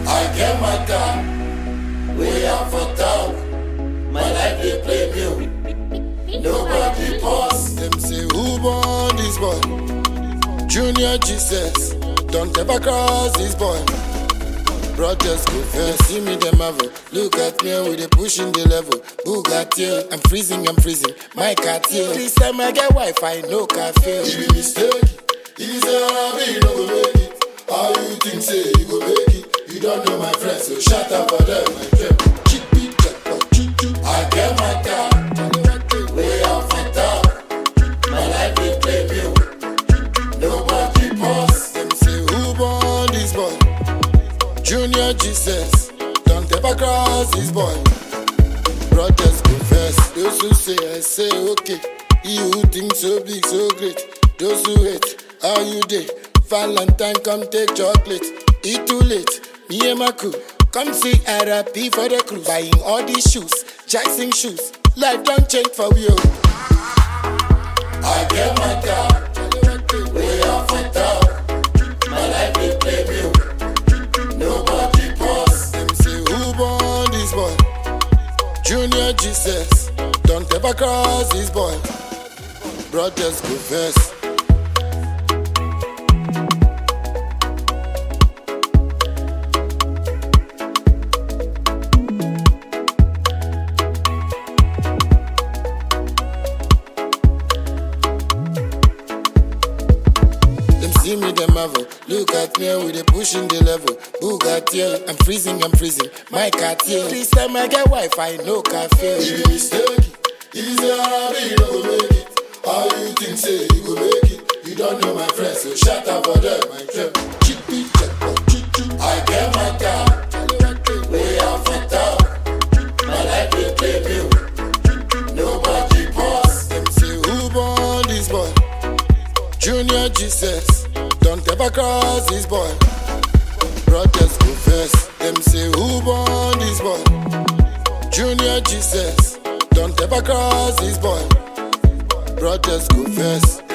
I get my car, way out for town. My life they play me. Nobody pause. Them say who born this boy? Junior Jesus. Don't ever cross this boy. Brothers go first, see me them marvel. Look at me, we they pushing the level. Bugatti, I'm freezing, my Cartier. This time I get Wi-Fi, no cafe. You be mistake, if you say I you no go make it. How you think say you go make it? You don't know my friends, so shut up for them, my friend. I get my car, way out for town. My life they play me. Nobody pause. Them say who born this boy? Junior Jesus, don't ever cross this boy. Brothers go first. Those who say, I say, okay. You who think so big, so great. Those who hate, how you day? Valentine, come take chocolate. Eat too late, me and my crew. Come see RP for the crew. Buying all these shoes, Jackson shoes. Life don't change for you. I get my car, way out for town. My life they play me. Nobody pause. Them say who born this boy? Junior Jesus. Don't ever cross this boy. Brothers go first. See me them marvel. Look at me, we they pushing the level. Bugatti, I'm freezing, my Cartier. This time I get Wi-Fi, no cafe. You be mistake, if you say you no go make it. How you think say you go make it? You don't know my friends, so shut up for them, my friend. I get my car, way out for town. My life they play me. Nobody pause. Them say who born this boy? Junior Jesus. Don't ever cross this boy. Brothers go first. Them say who born this boy? Junior Jesus. Don't ever cross this boy. Brothers go first.